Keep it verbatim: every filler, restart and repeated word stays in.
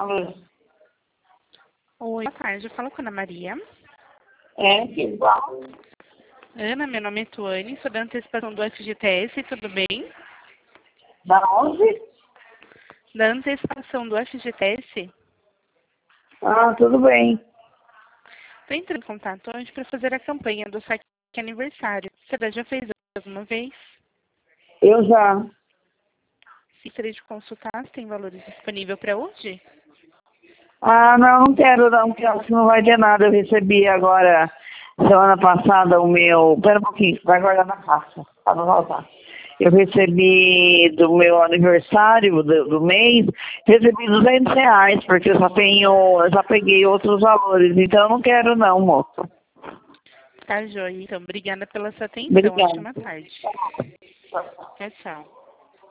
Alô? Oi, boa tarde. Eu falo com a Ana Maria. É, que igual. Ana, meu nome é Tuane, sou da antecipação do F G T S, tudo bem? Da onde? Da antecipação do F G T S. Ah, tudo bem. Estou entrando em contato hoje para fazer a campanha do saque aniversário. Você já fez alguma vez? Eu já. Gostaria de consultar se tem valores disponíveis para hoje? Ah, não, não quero não, porque acho que não vai ter nada. Eu recebi agora, semana passada, o meu... Pera um pouquinho, vai guardar na caixa, para não voltar. Eu recebi do meu aniversário do, do mês, recebi duzentos reais, porque eu só tenho, eu já peguei outros valores, então eu não quero não, moço. Tá, joia. Então, obrigada pela sua atenção. Obrigada. Ótima tarde. Tchau, tchau.